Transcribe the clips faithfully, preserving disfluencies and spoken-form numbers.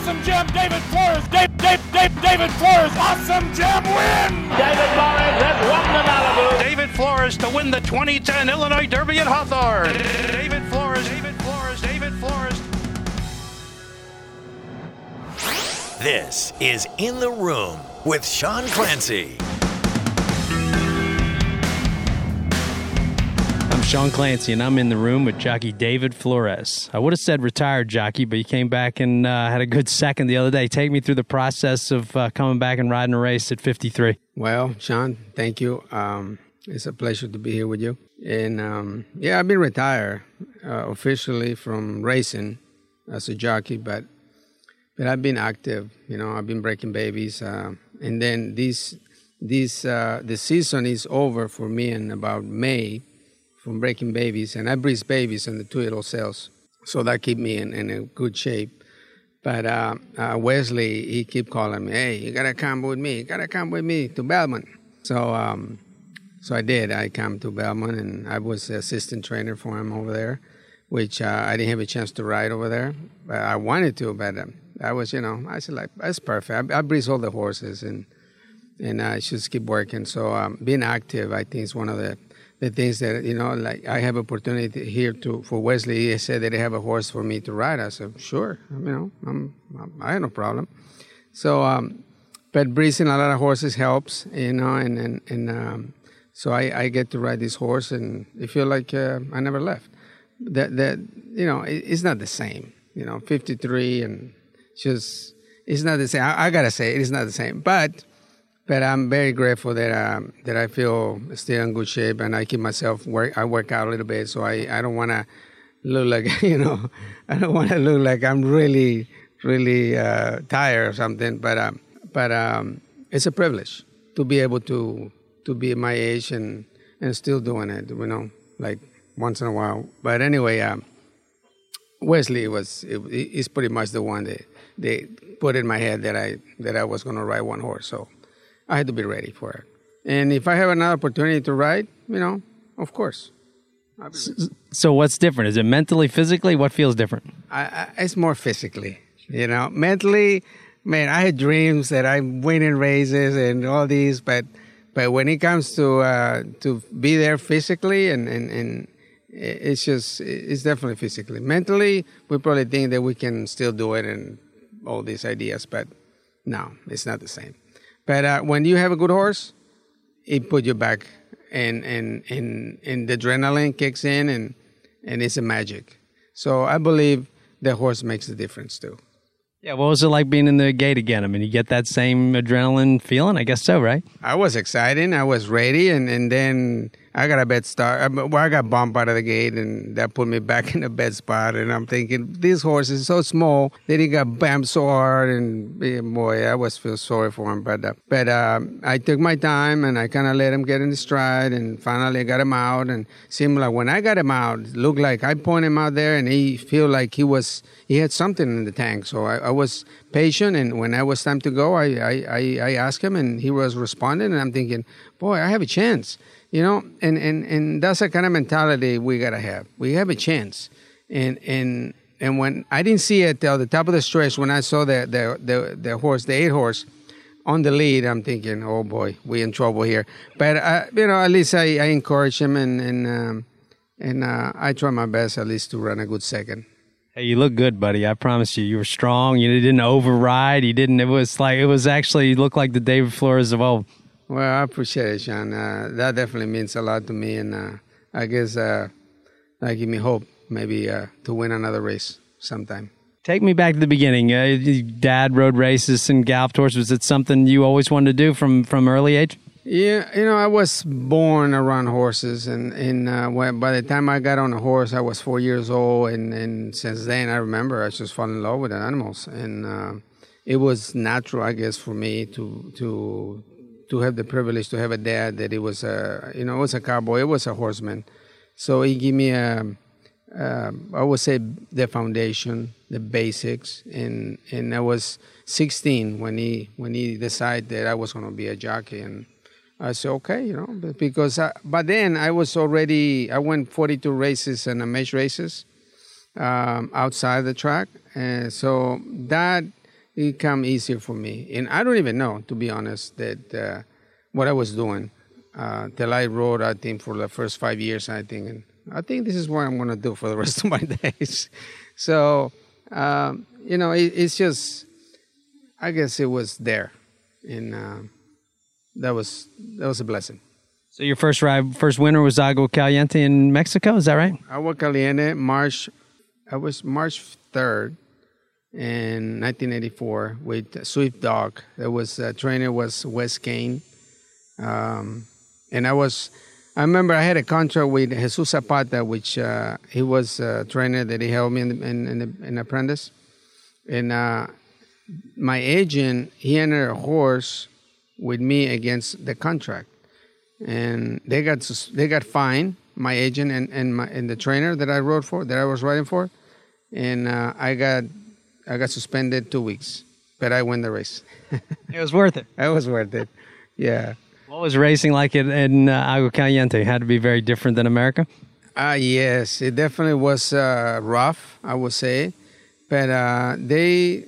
Awesome Jim, David Flores, Dave, Dave, Dave, David Flores, Awesome Jim win! David Flores has won the Malibu. David Flores to win the twenty ten Illinois Derby at Hawthorne. David Flores, David Flores, David Flores. This is In the Room with Sean Clancy. I'm Sean Clancy, and I'm in the room with jockey David Flores. I would have said retired jockey, but you came back and uh, had a good second the other day. Take me through the process of uh, coming back and riding a race at fifty-three. Well, Sean, thank you. Um, it's a pleasure to be here with you. And um, yeah, I've been retired uh, officially from racing as a jockey, but but I've been active. You know, I've been breaking babies, uh, and then this this uh, the season is over for me in about May from breaking babies, and I breeze babies in the two-year-old cells, so that keep me in, in a good shape. But uh, uh, Wesley, he keep calling me, hey, you gotta come with me, you gotta come with me to Belmont. So um, so I did. I come to Belmont, and I was the assistant trainer for him over there, which uh, I didn't have a chance to ride over there. But I wanted to, but um, I was, you know, I said, like, that's perfect. I, I breeze all the horses, and and I just keep working. So um, being active, I think, is one of the the things that, you know, like I have opportunity here to, for Wesley, he said that they have a horse for me to ride. I said, sure, you know, I'm, I have no problem. So, um, but breezing a lot of horses helps, you know, and, and, and um, so I, I get to ride this horse, and I feel like uh, I never left. That, that, you know, it, it's not the same, you know, fifty-three and just, it's not the same. I, I got to say, it is not the same, but But I'm very grateful that um, that I feel still in good shape, and I keep myself work. I work out a little bit, so I, I don't want to look like, you know, I don't want to look like I'm really really uh, tired or something. But um, but um, it's a privilege to be able to to be at my age and, and still doing it, you know, like once in a while. But anyway, um, Wesley was it, he's pretty much the one that they put in my head that I that I was going to ride one horse. So I had to be ready for it. And if I have another opportunity to ride, you know, of course. So, so what's different? Is it mentally, physically? What feels different? I, I, it's more physically, you know. Mentally, man, I had dreams that I'm winning races and all these, but but when it comes to uh, to be there physically, and, and, and it's just, it's definitely physically. Mentally, we probably think that we can still do it and all these ideas, but no, it's not the same. But uh, when you have a good horse, it puts you back, and, and, and, and the adrenaline kicks in, and, and it's a magic. So I believe the horse makes the difference too. Yeah, what was it like being in the gate again? I mean, you get that same adrenaline feeling? I guess so, right? I was excited. I was ready, and, and then I got a bad start. Well, I got bumped out of the gate, and that put me back in a bad spot. And I'm thinking, this horse is so small that he got bumped so hard, and boy, I was feel sorry for him. But uh, but uh, I took my time, and I kind of let him get in the stride, and finally I got him out. And seemed like when I got him out, it looked like I pointed him out there, and he feel like he was he had something in the tank. So I, I was patient, and when it was time to go, I, I, I asked him, and he was responding, and I'm thinking, boy, I have a chance, you know, and, and, and that's the kind of mentality we got to have. We have a chance, and and and when I didn't see it at the top of the stretch, when I saw the, the, the, the horse, the eight horse, on the lead, I'm thinking, oh, boy, we in trouble here. But, uh, you know, at least I, I encourage him, and, and, um, and uh, I try my best at least to run a good second. Hey, you look good, buddy. I promise you. You were strong. You didn't override. You didn't. It was like, it was actually, you looked like the David Flores of old. Well, I appreciate it, Sean. Uh, that definitely means a lot to me. And uh, I guess uh, that give me hope maybe uh, to win another race sometime. Take me back to the beginning. Uh, Dad rode races and galloped horses. Was it something you always wanted to do from, from early age? Yeah, you know, I was born around horses, and, and uh, when, by the time I got on a horse, I was four years old, and, and since then, I remember I just fell in love with the animals, and uh, it was natural, I guess, for me to to to have the privilege to have a dad that it was a, you know, it was a cowboy, it was a horseman, so he gave me a, uh, I would say the foundation, the basics, and and I was sixteen when he when he decided that I was going to be a jockey, and I said, okay, you know, because I, by then I was already, I went forty-two races and mesh races um, outside the track. And so that it come easier for me. And I don't even know, to be honest, that uh, what I was doing uh, till I rode, I think, for the first five years, I think. And I think this is what I'm going to do for the rest of my days. So, um, you know, it, it's just, I guess it was there. And uh, that was that was a blessing. So your first ride, first winter was Agua Caliente in Mexico, is that right? Agua Caliente, March, I was March third in nineteen eighty-four with Swift Dog. There was, uh, trainer was Wes Kane. Um, and I was, I remember I had a contract with Jesus Zapata, which uh, he was a trainer that he held me in, in, in, in apprentice. And uh, my agent, he entered a horse with me against the contract. And they got they got fined, my agent and, and my and the trainer that I rode for, that I was riding for, and uh, I got I got suspended two weeks, but I won the race. It was worth it. It was worth it. Yeah. What was racing like in, in uh, Agua Caliente? It had to be very different than America? Uh, yes, it definitely was uh, rough, I would say, but uh, they,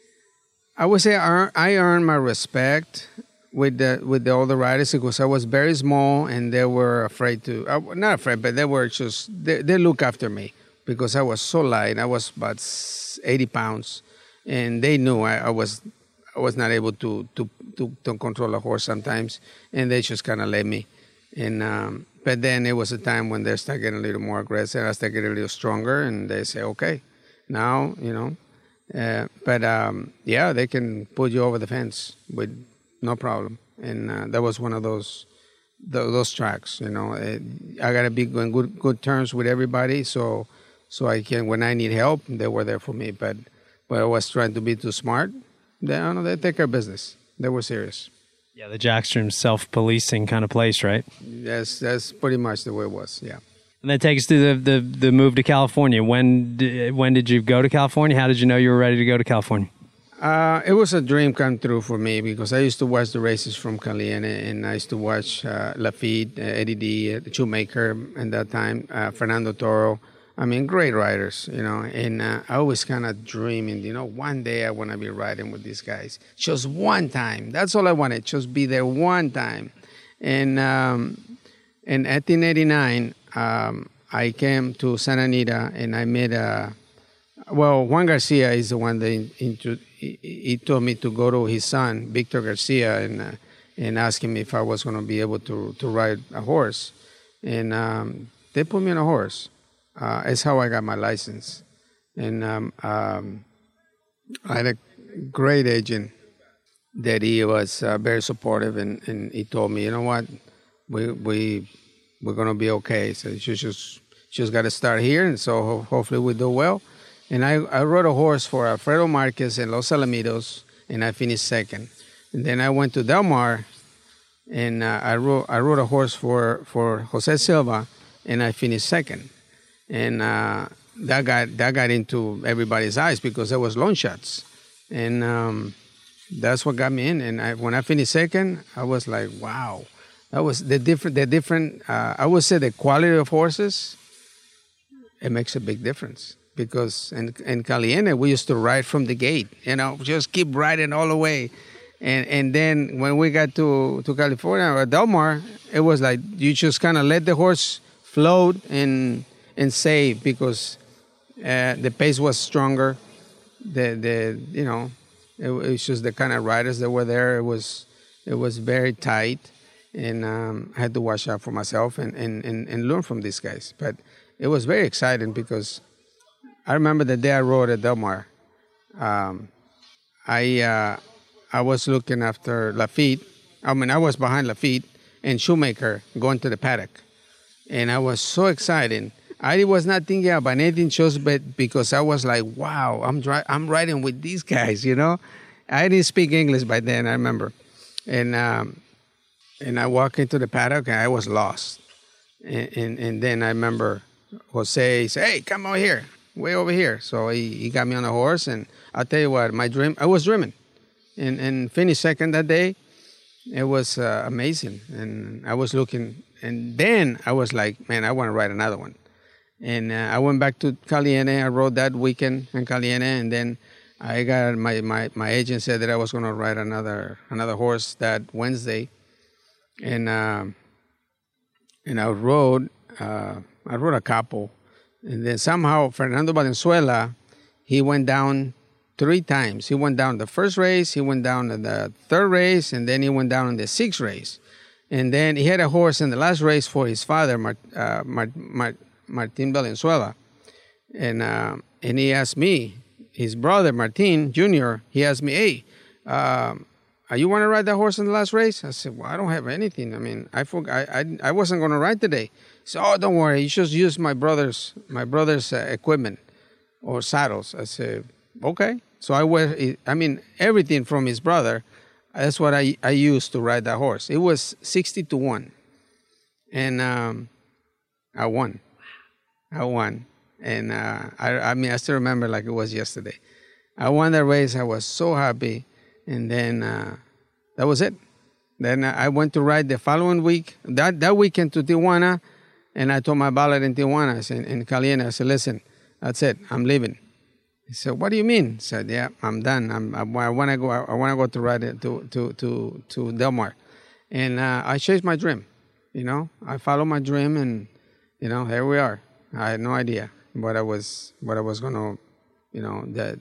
I would say I, I earned my respect with the with the older riders because I was very small and they were afraid to, uh, not afraid, but they were just, they, they look after me because I was so light. I was about eighty pounds and they knew I, I was I was not able to to, to, to control a horse sometimes and they just kind of let me. And um, but then it was a time when they started getting a little more aggressive. I started getting a little stronger and they say, okay, now, you know, uh, but um, yeah, they can put you over the fence with no problem. And uh, that was one of those those, those tracks, you know. It, I got to be on good good terms with everybody, so so I can, when I need help, they were there for me. But but I was trying to be too smart. They, I don't know, they take care of business. They were serious. Yeah, the Jackstrom self-policing kind of place, right? That's that's pretty much the way it was. Yeah. And then take us through the, the, the move to California. When did, when did you go to California? How did you know you were ready to go to California? Uh, it was a dream come true for me because I used to watch the races from Caliente and I used to watch uh, Lafitte, uh, Eddie D, uh, the Shoemaker at that time, uh, Fernando Toro. I mean, great riders, you know. And uh, I always kind of dreaming, you know, one day I want to be riding with these guys. Just one time. That's all I wanted, just be there one time. And um, in eighteen eighty-nine, um, I came to Santa Anita and I met a, well, Juan Garcia is the one that introduced. He, he told me to go to his son, Victor Garcia, and uh, and ask him if I was going to be able to, to ride a horse. And um, they put me on a horse. Uh, it's how I got my license. And um, um, I had a great agent that he was uh, very supportive, and, and he told me, you know what, we, we, we're going to be okay. So you just, just got to start here, and so ho- hopefully we do well. And I, I rode a horse for Alfredo Marquez in Los Alamitos, and I finished second. And then I went to Del Mar, and uh, I rode I rode a horse for, for Jose Silva, and I finished second. And uh, that got that got into everybody's eyes because there was long shots, and um, that's what got me in. And I, when I finished second, I was like, wow, that was the different the different. Uh, I would say the quality of horses. It makes a big difference. Because in, in Caliente, we used to ride from the gate, you know, just keep riding all the way. And and then when we got to, to California or Del Mar, it was like you just kind of let the horse float and and save because uh, the pace was stronger. The the you know, it, it was just the kind of riders that were there. It was it was very tight, and um, I had to watch out for myself and, and, and, and learn from these guys. But it was very exciting because I remember the day I rode at Del Mar. Um, I uh, I was looking after Lafitte. I mean, I was behind Lafitte and Shoemaker going to the paddock, and I was so excited. I was not thinking about anything, just but because I was like, "Wow, I'm dri- I'm riding with these guys," you know. I didn't speak English by then. I remember, and um, and I walked into the paddock and I was lost, and and, and then I remember Jose said, "Hey, come over here." Way over here. So he, he got me on a horse, and I'll tell you what, my dream, I was dreaming. And, and finished second that day. It was uh, amazing. And I was looking, and then I was like, man, I want to ride another one. And uh, I went back to Caliente. I rode that weekend in Caliente, and then I got my, my, my agent said that I was going to ride another another horse that Wednesday, and um, and I rode uh, I rode a couple, and then somehow Fernando Valenzuela, he went down three times. He went down the first race, he went down in the third race, and then he went down in the sixth race, and then he had a horse in the last race for his father, Mart, uh, Mart, Mart, Martin Valenzuela, and uh, and he asked me. His brother, Martin Junior, he asked me, hey, um, are you want to ride that horse in the last race? I said, well, I don't have anything. I mean, I forgot, I, I, I wasn't going to ride today. He said, oh, don't worry. You just use my brother's my brother's uh, equipment or saddles. I said, okay. So I wear, I mean, everything from his brother, that's what I, I used to ride that horse. It was sixty to one. And um, I won. I won. And uh, I, I mean, I still remember like it was yesterday. I won that race. I was so happy. And then uh, that was it. Then I went to ride the following week, that, that weekend to Tijuana. And I told my valet in Tijuana, I said, in Caliente, I said, listen, that's it. I'm leaving. He said, what do you mean? I said, yeah, I'm done. I'm, I, I want to go. I want to go to ride it to, to, to, to Del Mar. And uh, I chased my dream. You know, I followed my dream, and, you know, here we are. I had no idea what I was, what I was going to, you know, that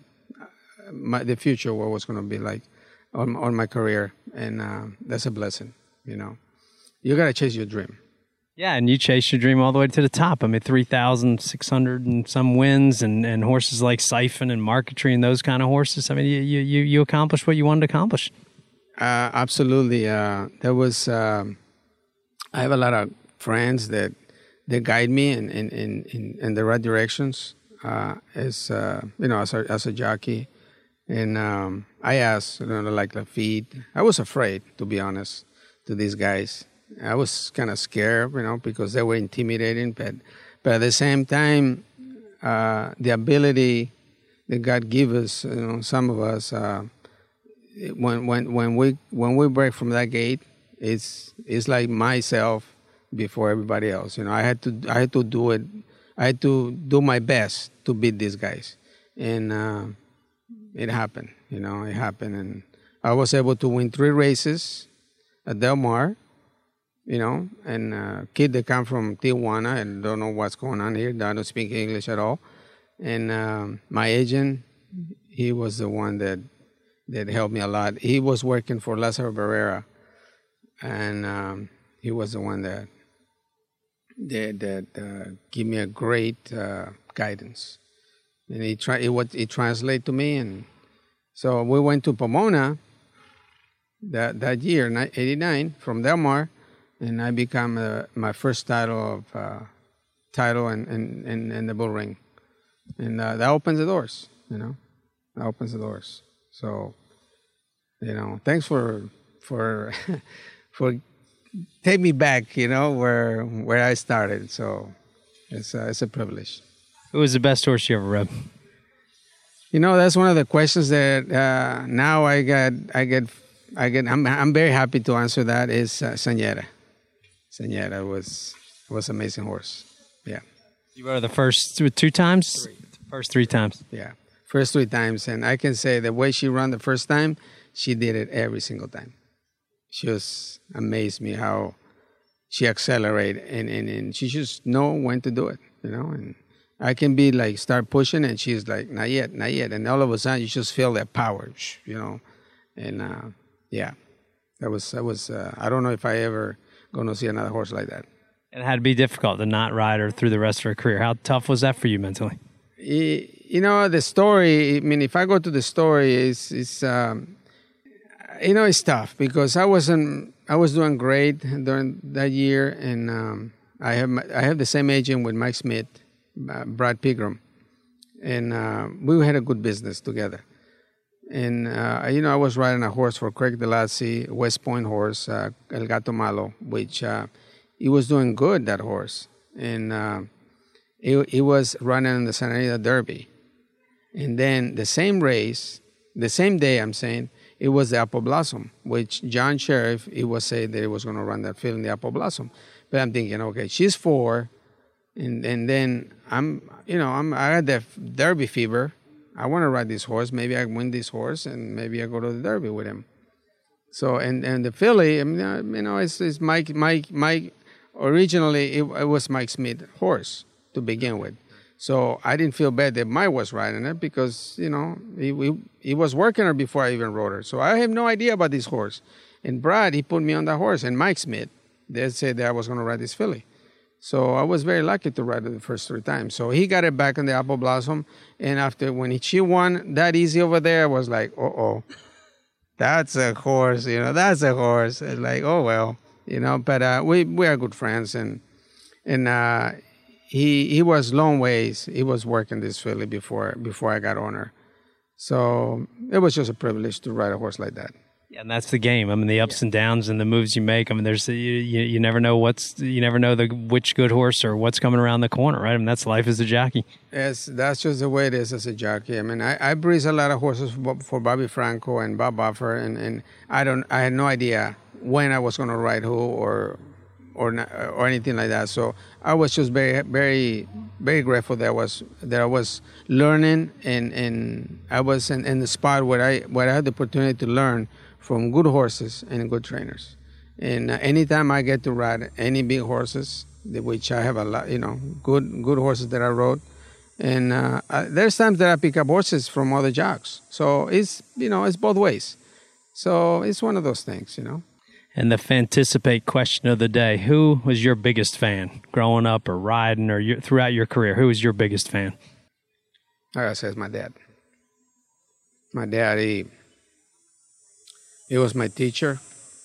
my, the future, what was going to be like on, on my career. And uh, that's a blessing, you know. You got to chase your dream. Yeah, and you chased your dream all the way to the top. I mean, three thousand six hundred and some wins, and, and horses like Siphon and Marquetry and those kind of horses. I mean, you you, you accomplished what you wanted to accomplish. Uh, absolutely. Uh, there was, um, I have a lot of friends that They guide me in in, in, in the right directions uh, as uh, you know as a, as a jockey, and um, I asked, you know, like the feed. I was afraid, to be honest, to these guys. I was kind of scared, you know, because they were intimidating. But but at the same time, uh, the ability that God gives us, you know, some of us, uh, when when when we when we break from that gate, it's it's like myself before everybody else. You know, I had to I had to do it. I had to do my best to beat these guys, and uh, it happened. You know, it happened, and I was able to win three races at Del Mar. You know, and uh, kid that come from Tijuana and don't know what's going on here. They don't speak English at all, and um, my agent, he was the one that that helped me a lot. He was working for Lazaro Barrera, and um, he was the one that. that, that uh, give me a great uh, guidance. And he, tra- it, what, it translated to me. And so we went to Pomona that, that year, eighty-nine, from Del Mar, and I became uh, my first title of uh, title in, in, in, in the bull ring. And uh, that opens the doors, you know. That opens the doors. So, you know, thanks for for for take me back, you know, where where I started. So it's a, it's a privilege. Who was the best horse you ever rode? You know, that's one of the questions that uh, now I get. I get. I get. I'm. I'm very happy to answer that. Is uh, Señera. Señera was was an amazing horse. Yeah. You rode the first two, two times. Three. First three times. Yeah, first three times, and I can say the way she ran the first time, she did it every single time. She was amazed me how she accelerated, and, and, and she just know when to do it, you know. And I can be like start pushing, and she's like not yet, not yet, and all of a sudden you just feel that power, you know. And uh, yeah, that was that was. Uh, I don't know if I ever gonna see another horse like that. It had to be difficult to not ride her through the rest of her career. How tough was that for you mentally? You know, the story. I mean, if I go to the story, it's it's. Um, You know, it's tough because I wasn't. I was doing great during that year, and um, I have my, I have the same agent with Mike Smith, uh, Brad Pigram, and uh, we had a good business together. And uh, you know, I was riding a horse for Craig Delassie, West Point horse, uh, El Gato Malo, which uh, he was doing good, that horse, and uh, he he was running in the Santa Anita Derby, and then the same race, the same day, I'm saying. It was the Apple Blossom, which John Sheriff, he was saying that he was going to run that field in the Apple Blossom. But I'm thinking, okay, she's four, and and then I'm, you know, I'm I had that Derby fever, I want to ride this horse. Maybe I win this horse, and maybe I go to the Derby with him. So, and, and the filly, I mean, you know, it's, it's Mike, Mike, Mike, originally it, it was Mike Smith's horse to begin with. So I didn't feel bad that Mike was riding it because, you know, he, he, he was working her before I even rode her. So I have no idea about this horse. And Brad, he put me on that horse. And Mike Smith, they said that I was going to ride this filly. So I was very lucky to ride it the first three times. So he got it back in the Apple Blossom. And after, when he, she won that easy over there, I was like, uh-oh, that's a horse, you know, that's a horse. It's like, oh, well, you know, but uh, we, we are good friends. And, and, uh, He he was long ways. He was working this filly before before I got on her, so it was just a privilege to ride a horse like that. Yeah, and that's the game. I mean, the ups yeah. and downs and the moves you make. I mean, there's you, you you never know what's you never know the which good horse or what's coming around the corner, right? I mean, that's life as a jockey. Yes, that's just the way it is as a jockey. I mean, I, I breeze a lot of horses for, for Bobby Franco and Bob Buffer, and, and I don't I had no idea when I was going to ride who or. or not, or anything like that. So I was just very, very, very grateful that I was that I was learning, and, and I was in, in the spot where I where I had the opportunity to learn from good horses and good trainers. And uh, anytime I get to ride any big horses, which I have a lot, you know, good good horses that I rode, and uh, I, there's times that I pick up horses from other jocks. So it's you know it's both ways. So it's one of those things, you know. And the Fanticipate question of the day, who was your biggest fan growing up or riding or your, throughout your career? Who was your biggest fan? I gotta say it's my dad. My dad, he, he was my teacher.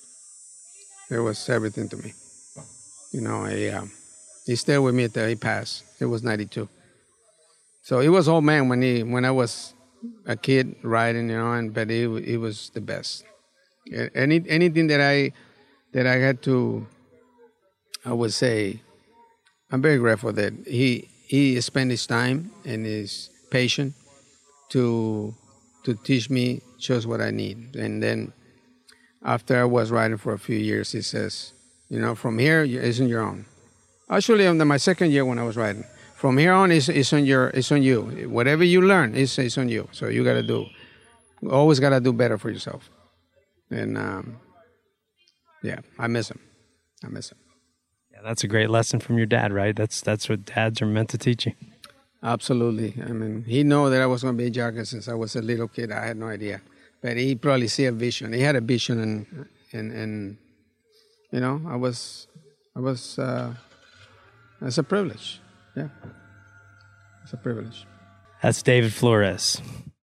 It was everything to me. You know, he, um, he stayed with me until he passed. It was ninety-two. So he was old man when he when I was a kid riding, you know, and but he, he was the best. Any anything that I that I had to, I would say, I'm very grateful that he he spent his time and his patience to to teach me just what I need. And then after I was riding for a few years, he says, you know, from here it's on your own. Actually, on the, my second year when I was riding, from here on it's, it's on your it's on you. Whatever you learn, it's, it's on you. So you got to do, always got to do better for yourself. And, um, yeah, I miss him. I miss him. Yeah, that's a great lesson from your dad, right? That's that's what dads are meant to teach you. Absolutely. I mean, he knew that I was going to be a jockey since I was a little kid. I had no idea. But he probably see a vision. He had a vision, and, and, and you know, I was, I was, uh, it's a privilege. Yeah. It's a privilege. That's David Flores.